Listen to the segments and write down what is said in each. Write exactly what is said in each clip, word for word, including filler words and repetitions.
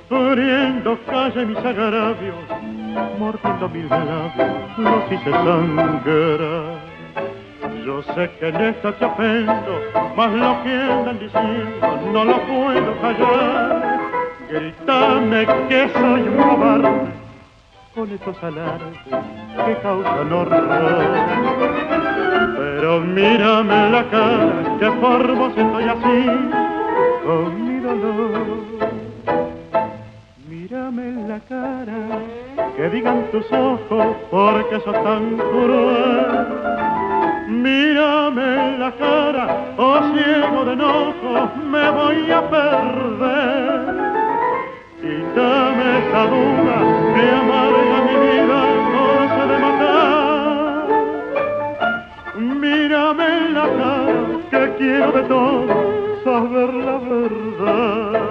Sufriendo calle mis agravios, mordiendo mil labios, los hice sangrar. Yo sé que en esto te ofendo, mas lo que andan diciendo no lo puedo callar. Grítame que soy un cobarde con estos alardes que causan horror. Pero mírame en la cara, que por vos estoy así, con mi dolor. Mírame en la cara, que digan tus ojos, porque sos tan cruel. Mírame en la cara, oh ciego de enojo, me voy a perder. Quítame esa duda que amarga mi vida, cosa de matar. Mírame en la cara, que quiero de todo saber la verdad.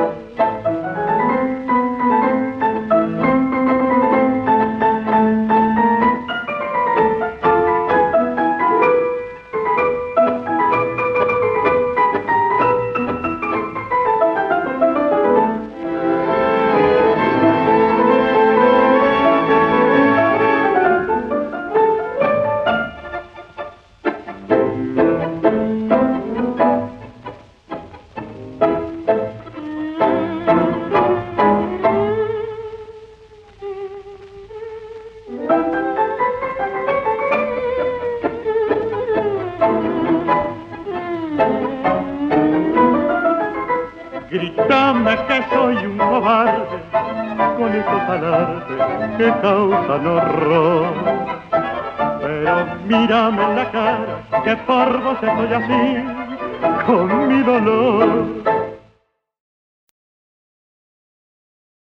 Grítame que soy un cobarde con estos alardes que causan horror. Pero mírame en la cara, que por vos estoy así, con mi dolor.